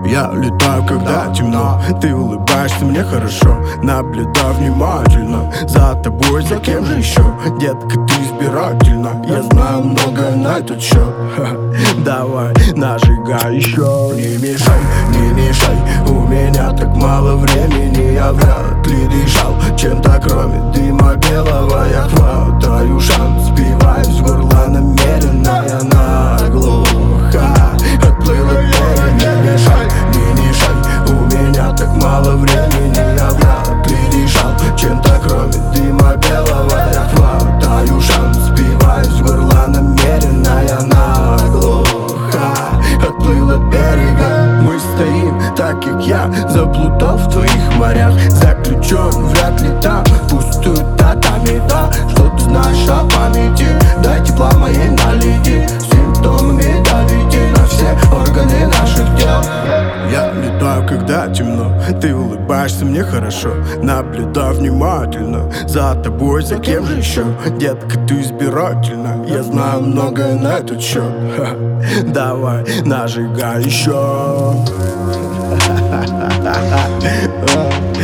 Я летаю, когда темно, ты улыбаешься мне хорошо. Наблюдаю внимательно за тобой, за кем же еще? Детка, ты избирательна, я знаю многое на этот счет. Давай, нажигай еще. Не мешай, у меня так мало времени. Я вряд ли дышал чем-то кроме дыма белого. Я хватаю шанс, сбиваюсь в горло намеренно. Я наглухо отплыла берег. Не мешай, у меня так мало времени. Я вряд ли дышал чем-то кроме дыма белого. Я хватаю шанс, сбиваюсь в горло намеренно. Я наглухо отплыл от берега. Мы стоим, так как я заплутал в твоих морях. Заключен, вряд ли там пустую татами. Да, что ты знаешь о памяти? Дай тепла моей наледи. Симптомами давите на все органы наших тел. Я летаю, когда темно, ты улыбаешься мне хорошо. Наблюдаю внимательно за тобой, за кем же еще? Детка, ты избирательна, я знаю многое на этот счет. Давай, нажигай еще.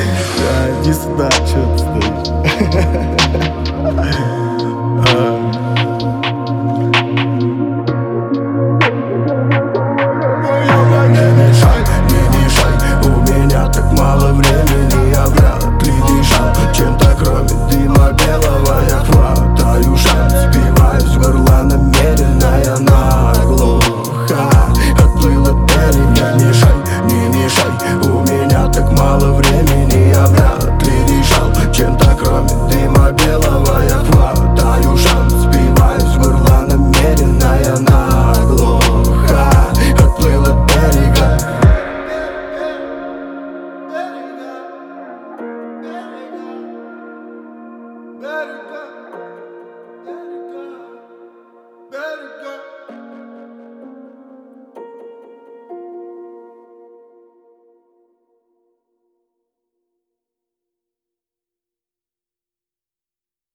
Иди сюда, что ты стоишь?